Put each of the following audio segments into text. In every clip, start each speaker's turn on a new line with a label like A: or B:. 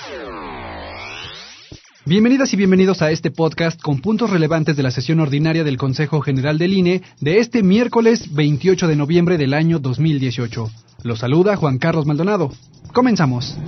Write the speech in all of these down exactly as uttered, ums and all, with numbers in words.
A: Bienvenidas y bienvenidos a este podcast con puntos relevantes de la sesión ordinaria del Consejo General del I N E de este miércoles veintiocho de noviembre del año dos mil dieciocho. Los saluda Juan Carlos Maldonado. Comenzamos.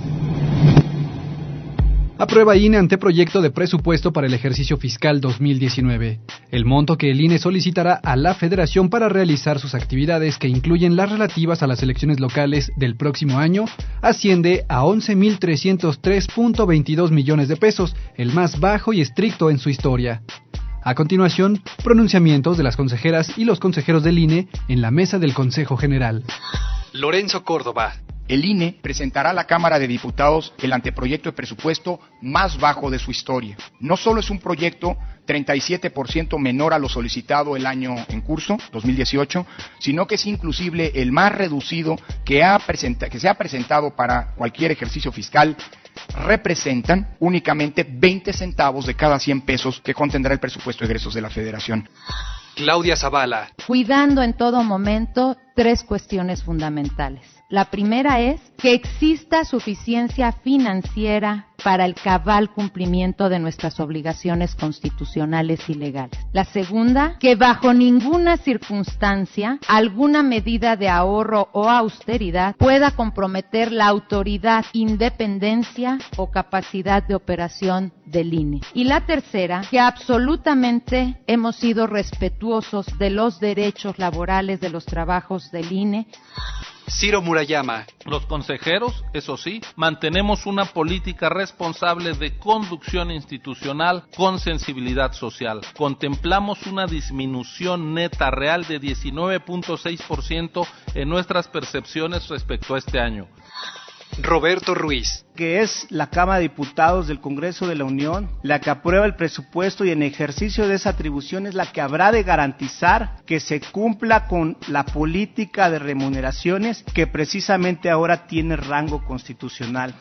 A: Aprueba I N E anteproyecto de presupuesto para el ejercicio fiscal dos mil diecinueve. El monto que el I N E solicitará a la Federación para realizar sus actividades, que incluyen las relativas a las elecciones locales del próximo año, asciende a once mil trescientos tres punto veintidós millones de pesos, el más bajo y estricto en su historia. A continuación, pronunciamientos de las consejeras y los consejeros del I N E en la mesa del Consejo General. Lorenzo Córdoba.
B: El I N E presentará a la Cámara de Diputados el anteproyecto de presupuesto más bajo de su historia. No solo es un proyecto treinta y siete por ciento menor a lo solicitado el año en curso, dos mil dieciocho, sino que es inclusive el más reducido que, ha presenta, que se ha presentado para cualquier ejercicio fiscal. Representan únicamente veinte centavos de cada cien pesos que contendrá el presupuesto de egresos de la Federación.
A: Claudia Zavala.
C: Cuidando en todo momento tres cuestiones fundamentales. La primera es que exista suficiencia financiera para el cabal cumplimiento de nuestras obligaciones constitucionales y legales. La segunda, que bajo ninguna circunstancia alguna medida de ahorro o austeridad pueda comprometer la autoridad, independencia o capacidad de operación del I N E. Y la tercera, que absolutamente hemos sido respetuosos de los derechos laborales de los trabajos del I N E.
A: Ciro Murayama.
D: Los consejeros, eso sí, mantenemos una política responsable de conducción institucional con sensibilidad social. Contemplamos una disminución neta real de diecinueve punto seis por ciento en nuestras percepciones respecto a este año.
A: Roberto Ruiz.
E: Que es la Cámara de Diputados del Congreso de la Unión la que aprueba el presupuesto, y en ejercicio de esa atribución es la que habrá de garantizar que se cumpla con la política de remuneraciones que precisamente ahora tiene rango constitucional.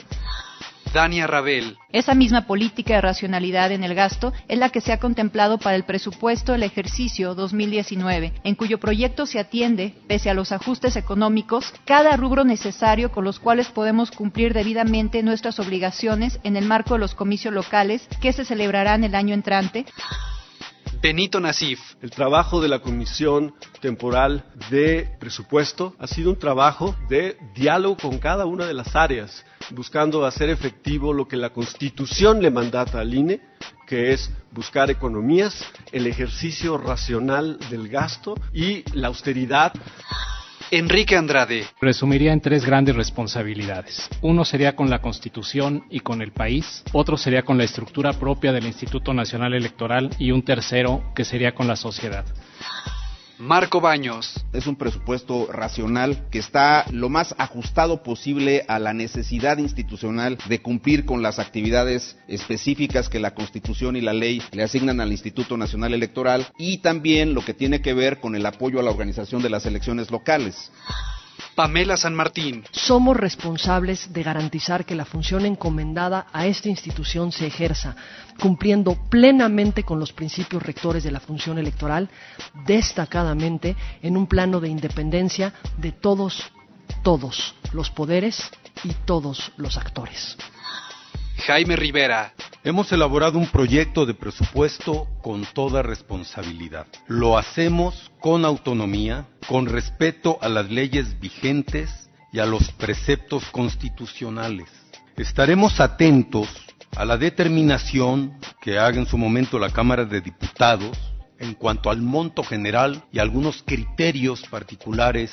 A: Dania Rabel.
F: Esa misma política de racionalidad en el gasto es la que se ha contemplado para el presupuesto del ejercicio dos mil diecinueve, en cuyo proyecto se atiende, pese a los ajustes económicos, cada rubro necesario con los cuales podemos cumplir debidamente nuestras obligaciones en el marco de los comicios locales que se celebrarán el año entrante.
A: Benito Nasif.
G: El trabajo de la Comisión Temporal de Presupuesto ha sido un trabajo de diálogo con cada una de las áreas, buscando hacer efectivo lo que la Constitución le mandata al I N E, que es buscar economías, el ejercicio racional del gasto y la austeridad.
A: Enrique Andrade.
H: Resumiría en tres grandes responsabilidades. Uno sería con la Constitución y con el país, otro sería con la estructura propia del Instituto Nacional Electoral y un tercero que sería con la sociedad.
A: Marco Baños.
I: Es un presupuesto racional que está lo más ajustado posible a la necesidad institucional de cumplir con las actividades específicas que la Constitución y la ley le asignan al Instituto Nacional Electoral, y también lo que tiene que ver con el apoyo a la organización de las elecciones locales.
A: Pamela San Martín.
J: Somos responsables de garantizar que la función encomendada a esta institución se ejerza, cumpliendo plenamente con los principios rectores de la función electoral, destacadamente en un plano de independencia de todos, todos los poderes y todos los actores.
A: Jaime Rivera.
K: Hemos elaborado un proyecto de presupuesto con toda responsabilidad. Lo hacemos con autonomía, con respeto a las leyes vigentes y a los preceptos constitucionales. Estaremos atentos a la determinación que haga en su momento la Cámara de Diputados en cuanto al monto general y algunos criterios particulares.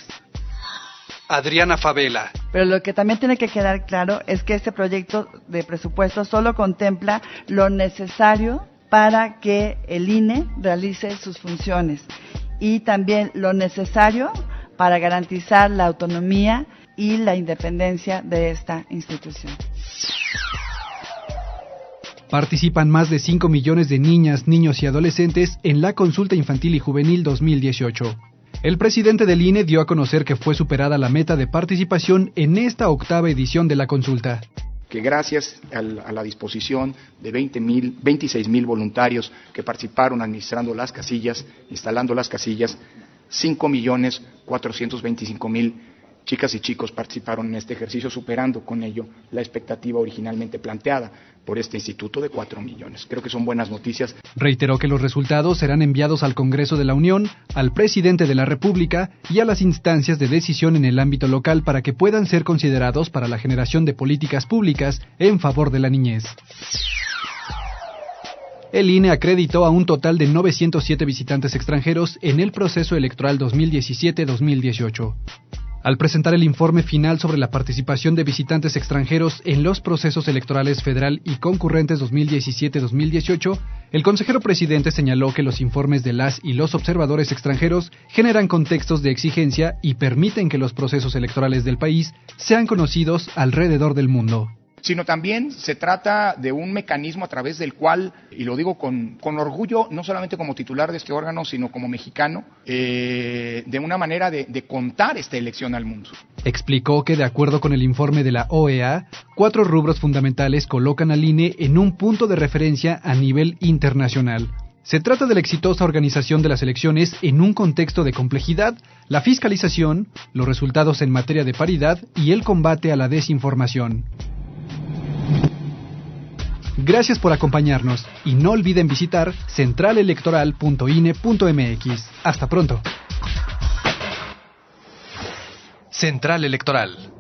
A: Adriana Favela.
L: Pero lo que también tiene que quedar claro es que este proyecto de presupuesto solo contempla lo necesario para que el I N E realice sus funciones, y también lo necesario para garantizar la autonomía y la independencia de esta institución.
A: Participan más de cinco millones de niñas, niños y adolescentes en la Consulta Infantil y Juvenil dos mil dieciocho. El presidente del I N E dio a conocer que fue superada la meta de participación en esta octava edición de la consulta.
B: Que gracias a la disposición de veinte mil, veintiséis mil voluntarios que participaron administrando las casillas, instalando las casillas, cinco millones cuatrocientos veinticinco mil chicas y chicos participaron en este ejercicio, superando con ello la expectativa originalmente planteada por este instituto de cuatro millones. Creo que son buenas noticias.
A: Reiteró que los resultados serán enviados al Congreso de la Unión, al presidente de la República y a las instancias de decisión en el ámbito local para que puedan ser considerados para la generación de políticas públicas en favor de la niñez. El I N E acreditó a un total de novecientos siete visitantes extranjeros en el proceso electoral dos mil diecisiete dos mil dieciocho. Al presentar el informe final sobre la participación de visitantes extranjeros en los procesos electorales federal y concurrentes dos mil diecisiete dos mil dieciocho, el consejero presidente señaló que los informes de las y los observadores extranjeros generan contextos de exigencia y permiten que los procesos electorales del país sean conocidos alrededor del mundo.
B: Sino también se trata de un mecanismo a través del cual, y lo digo con, con orgullo, no solamente como titular de este órgano, sino como mexicano, eh, de una manera de, de contar esta elección al mundo.
A: Explicó que de acuerdo con el informe de la O E A, cuatro rubros fundamentales colocan al I N E en un punto de referencia a nivel internacional. Se trata de la exitosa organización de las elecciones en un contexto de complejidad, la fiscalización, los resultados en materia de paridad y el combate a la desinformación. Gracias por acompañarnos y no olviden visitar central electoral punto i n e punto m x. Hasta pronto. Central Electoral.